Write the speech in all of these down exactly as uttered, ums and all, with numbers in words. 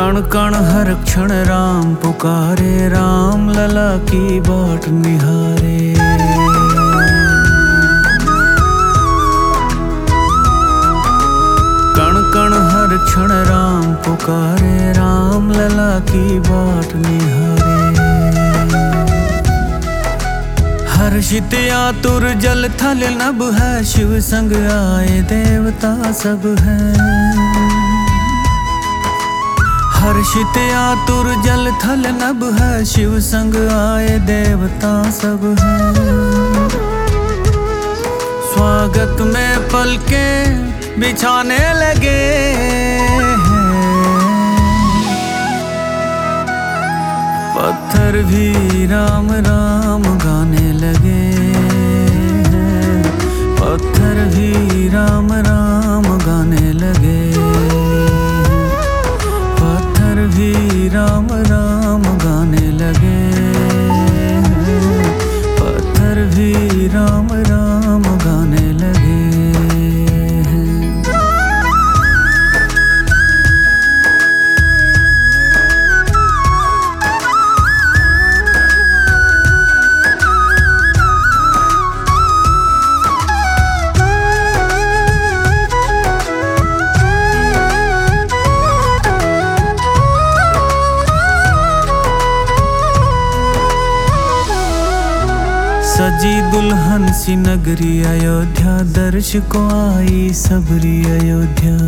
कण कण हर क्षण राम पुकारे, राम लला की बाट निहारे। कण कण हर क्षण राम पुकारे, राम लला की बाट निहारे। हर्षित आतुर जल थल नभ है, शिव संग आए देवता सब है। हर्षित आतुर जल थल नभ है, शिव संग आए देवता सब है। स्वागत में पलके बिछाने लगे हैं, पत्थर भी राम राम गाने लगे हैं। पत्थर भी राम राम गाने लगे, पत्थर भी राम राम गाने लगे, पत्थर भी राम राम गाने लगे। सजी दुल्हन सी नगरी अयोध्या, दर्श को आई सबरी अयोध्या।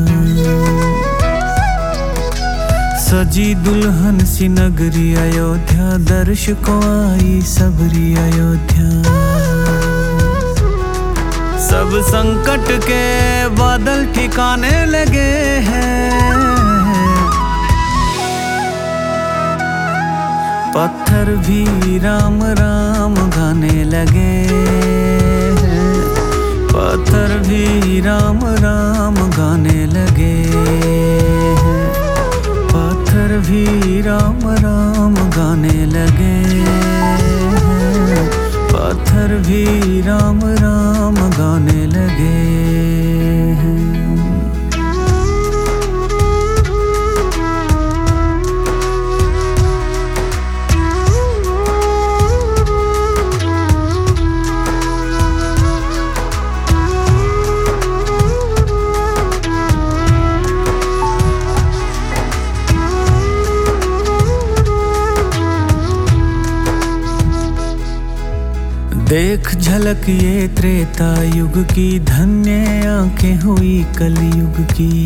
सजी दुल्हन सी नगरी अयोध्या, दर्श को आई सबरी अयोध्या। सब संकट के बादल ठिकाने लगे हैं, पत्थर भी राम राम गाने लगे हैं। पत्थर भी राम राम गाने लगे हैं, पत्थर भी राम राम गाने लगे हैं, पत्थर भी राम राम गाने लगे हैं। देख झलक ये त्रेता युग की, धन्य आंखें हुई कलयुग की।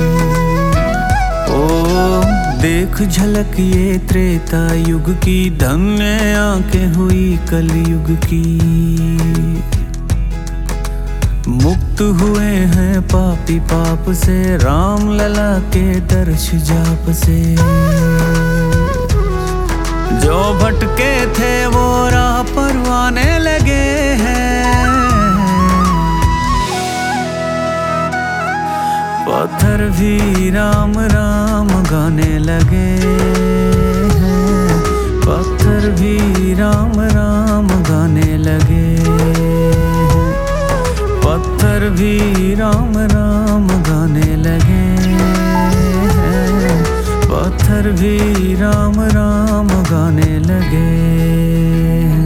ओ देख झलक ये त्रेता युग की, धन्य आंखें हुई कलयुग की। मुक्त हुए हैं पापी पाप से, राम लला के दर्श जाप से। जो भटके थे वो राह पर आने लगे हैं, पत्थर भी राम राम गाने लगे हैं, पत्थर भी राम राम गाने लगे हैं, पत्थर भी राम राम गाने लगे हैं, पत्थर भी राम राम गाने लगे हैं।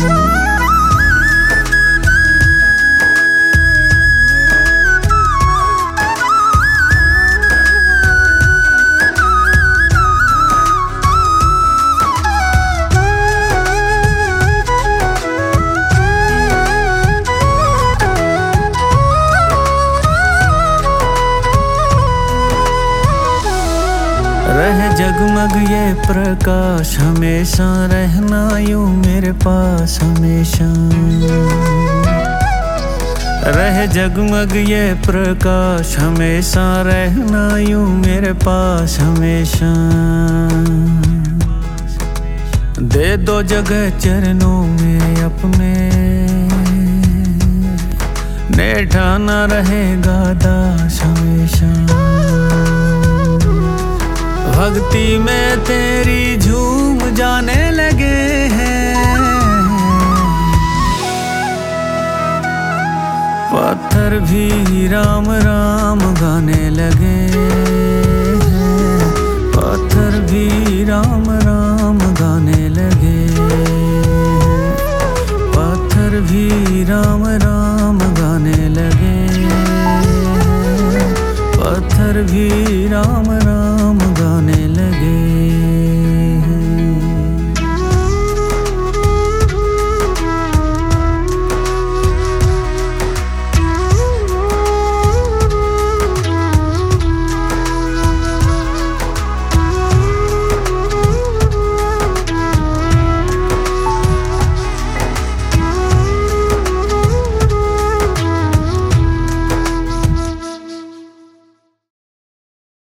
रह जगमग ये प्रकाश हमेशा, रहना यूं मेरे पास हमेशा। रह जगमग ये प्रकाश हमेशा, रहना यूं मेरे पास हमेशा। दे दो जगह चरणों में अपने, नेठा न रहेगा दास हमेशा। भक्ति में तेरी झूम जाने लगे हैं, पत्थर भी राम राम गाने लगे हैं, पत्थर ही राम